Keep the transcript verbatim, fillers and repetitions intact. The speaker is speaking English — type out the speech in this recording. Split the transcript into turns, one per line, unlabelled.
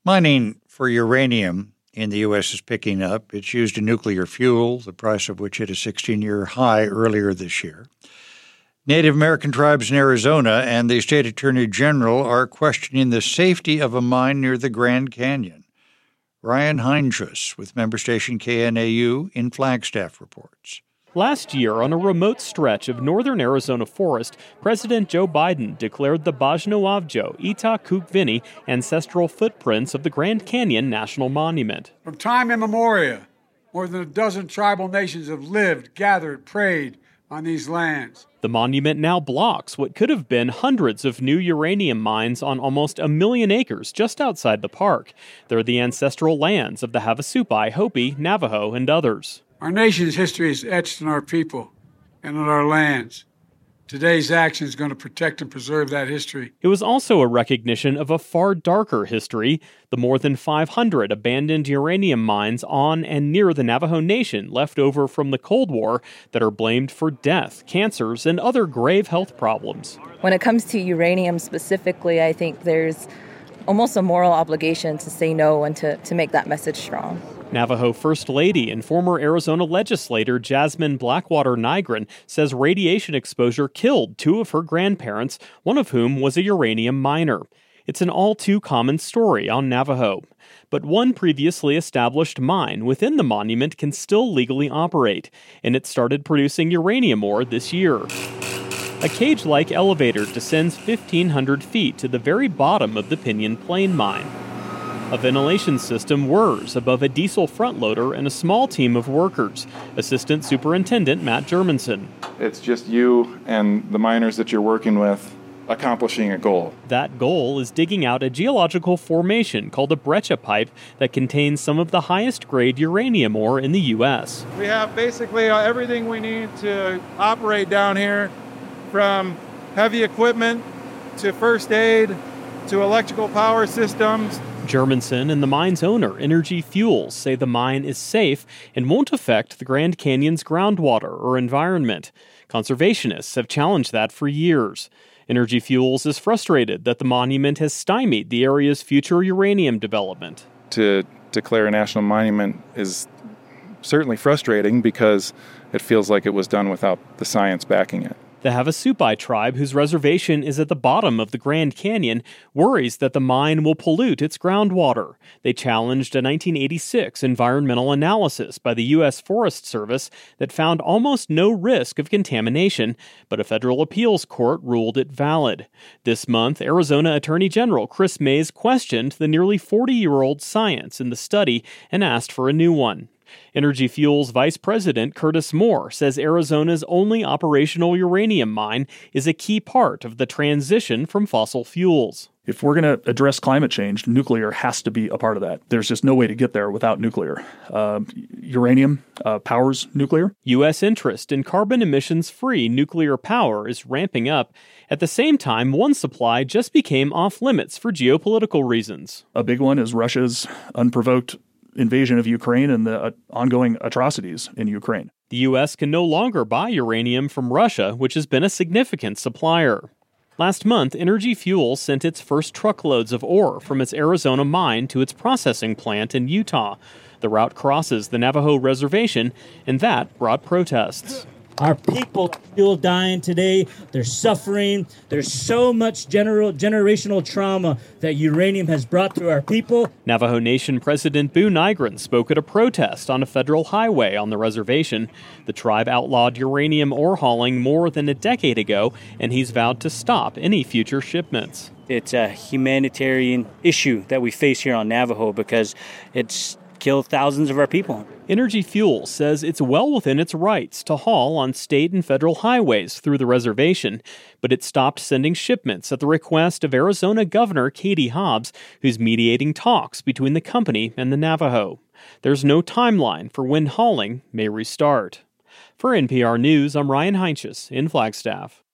Mining for uranium in the U S is picking up. It's used in nuclear fuel, the price of which hit a sixteen-year high earlier this year. Native American tribes in Arizona and the state attorney general are questioning the safety of a mine near the Grand Canyon. Ryan Heinsius with member station K N A U in Flagstaff reports.
Last year, on a remote stretch of northern Arizona forest, President Joe Biden declared the Bajnoavjo Ita Kukvini ancestral footprints of the Grand Canyon National Monument.
From time immemorial, more than a dozen tribal nations have lived, gathered, prayed on these lands.
The monument now blocks what could have been hundreds of new uranium mines on almost a million acres just outside the park. They're the ancestral lands of the Havasupai, Hopi, Navajo, and others.
Our nation's history is etched in our people and on our lands. Today's action is going to protect and preserve that history.
It was also a recognition of a far darker history, the more than five hundred abandoned uranium mines on and near the Navajo Nation left over from the Cold War that are blamed for death, cancers, and other grave health problems.
When it comes to uranium specifically, I think there's almost a moral obligation to say no and to, to make that message strong.
Navajo First Lady and former Arizona legislator Jasmine Blackwater Nygren says radiation exposure killed two of her grandparents, one of whom was a uranium miner. It's an all-too-common story on Navajo. But one previously established mine within the monument can still legally operate, and it started producing uranium ore this year. A cage-like elevator descends fifteen hundred feet to the very bottom of the Pinyon Plain mine. A ventilation system whirs above a diesel front loader and a small team of workers. Assistant Superintendent Matt Germanson.
It's just you and the miners that you're working with accomplishing a goal.
That goal is digging out a geological formation called a breccia pipe that contains some of the highest grade uranium ore in the U S.
We have basically everything we need to operate down here, from heavy equipment to first aid to electrical power systems.
Germanson and the mine's owner, Energy Fuels, say the mine is safe and won't affect the Grand Canyon's groundwater or environment. Conservationists have challenged that for years. Energy Fuels is frustrated that the monument has stymied the area's future uranium development.
To declare a national monument is certainly frustrating because it feels like it was done without the science backing it.
The Havasupai tribe, whose reservation is at the bottom of the Grand Canyon, worries that the mine will pollute its groundwater. They challenged a nineteen eighty-six environmental analysis by the U S Forest Service that found almost no risk of contamination, but a federal appeals court ruled it valid. This month, Arizona Attorney General Chris Mays questioned the nearly forty-year-old science in the study and asked for a new one. Energy Fuels Vice President Curtis Moore says Arizona's only operational uranium mine is a key part of the transition from fossil fuels.
If we're going to address climate change, nuclear has to be a part of that. There's just no way to get there without nuclear. Uh, uranium uh, powers nuclear.
U S interest in carbon emissions-free nuclear power is ramping up. At the same time, one supply just became off-limits for geopolitical reasons.
A big one is Russia's unprovoked invasion of Ukraine and the uh, ongoing atrocities in Ukraine.
The U S can no longer buy uranium from Russia, which has been a significant supplier. Last month, Energy Fuels sent its first truckloads of ore from its Arizona mine to its processing plant in Utah. The route crosses the Navajo reservation, and that brought protests.
Our people are still dying today. They're suffering. There's so much general, generational trauma that uranium has brought to our people.
Navajo Nation President Boo Nygren spoke at a protest on a federal highway on the reservation. The tribe outlawed uranium ore hauling more than a decade ago, and he's vowed to stop any future shipments.
It's a humanitarian issue that we face here on Navajo because it's killed thousands of our people.
Energy Fuels says it's well within its rights to haul on state and federal highways through the reservation, but it stopped sending shipments at the request of Arizona Governor Katie Hobbs, who's mediating talks between the company and the Navajo. There's no timeline for when hauling may restart. For N P R News, I'm Ryan Heinsius in Flagstaff.